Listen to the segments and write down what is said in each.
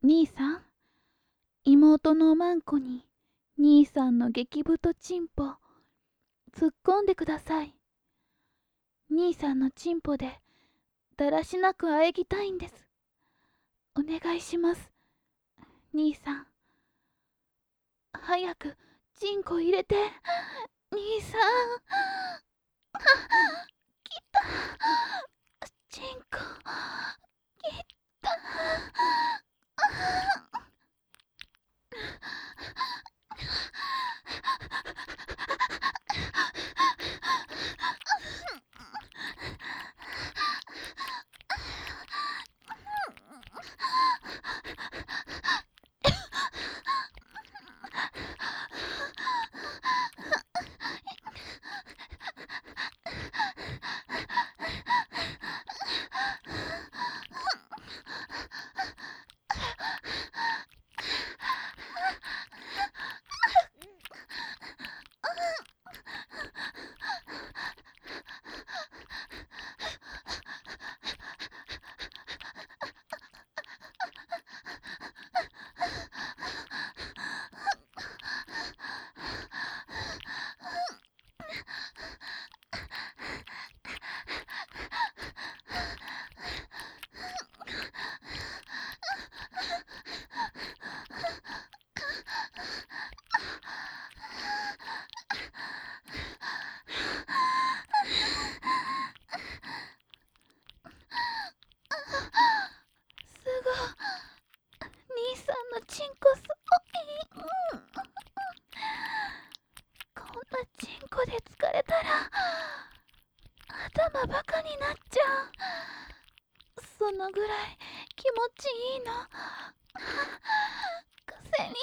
兄さん、妹のまんこに兄さんの激太チンポ突っ込んでください。兄さんのチンポでだらしなくあえぎたいんです。お願いします。兄さん、早くチンコ入れて。兄さん、来た。チンコ来た。すごい。兄さんのチンコすごい。こんなチンコで疲れたら頭バカになっちゃう。そのぐらい気持ちいいの。癖になる。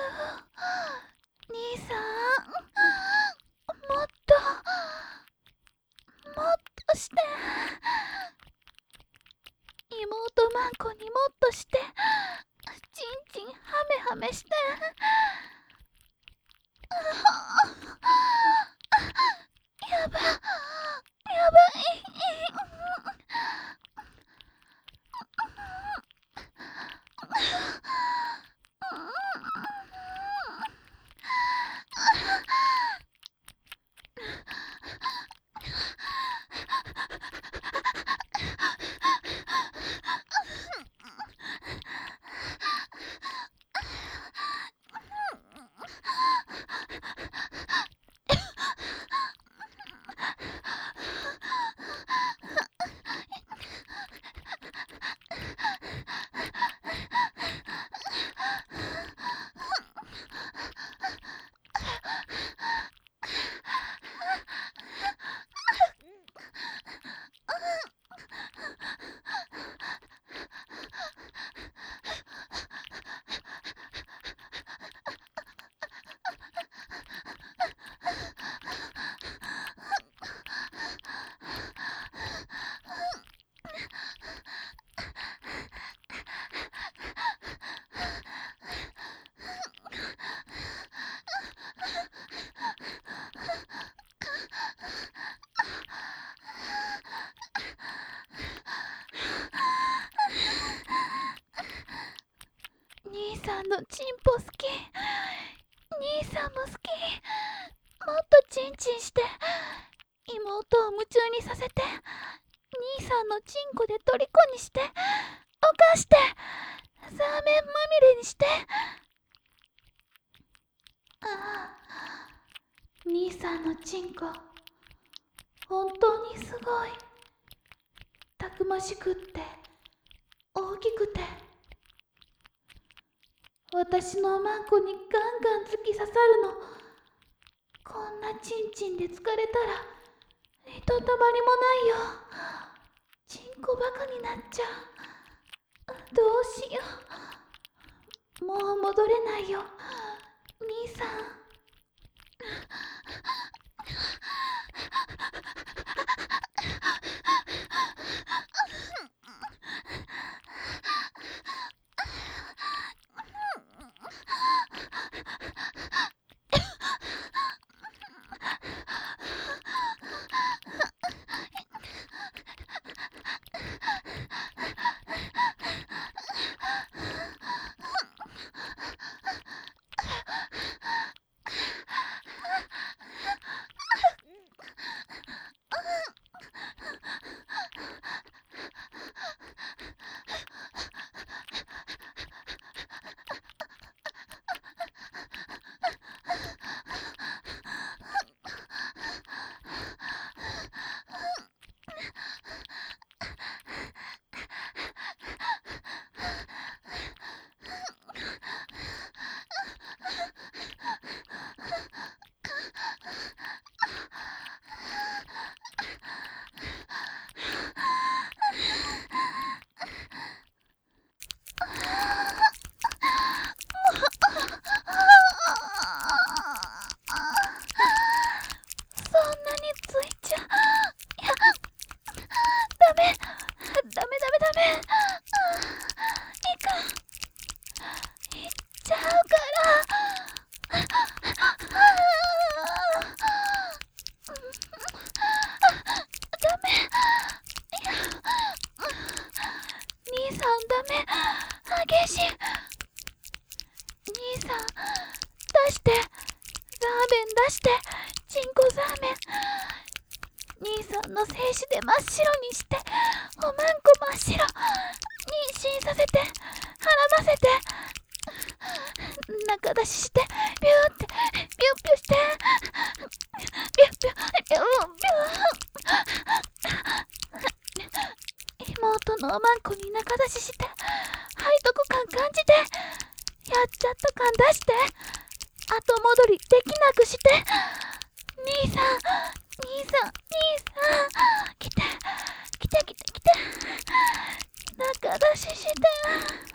兄さん、もっともっとして。妹まんこにもっとして。チンチンハメハメして。やばやばい。兄さんのチンポ好き。兄さんも好き。もっとチンチンして妹を夢中にさせて、兄さんのチンコで虜にして、犯してザーメンまみれにして。ああ、兄さんのチンコ本当にすごい。たくましくって大きくて、私のマンコにガンガン突き刺さるの。こんなチンチンで疲れたらひとたまりもないよ。チンコバカになっちゃう。どうしよう。もう戻れないよ兄さん。 激しい。兄さん、出して。ラーメン出して。チンコザーメン。兄さんの精子で真っ白にして。おまんこ真っ白。妊娠させて。孕ませて。中出しして。ビューって。ビュッビュして。ビュッビュッビュッビュッ。妹のおまんこに中出しして。背徳感感じて。やっちゃった感出して。後戻りできなくして。兄さん、兄さん、兄さん。来て、来て来て来て。中出しして。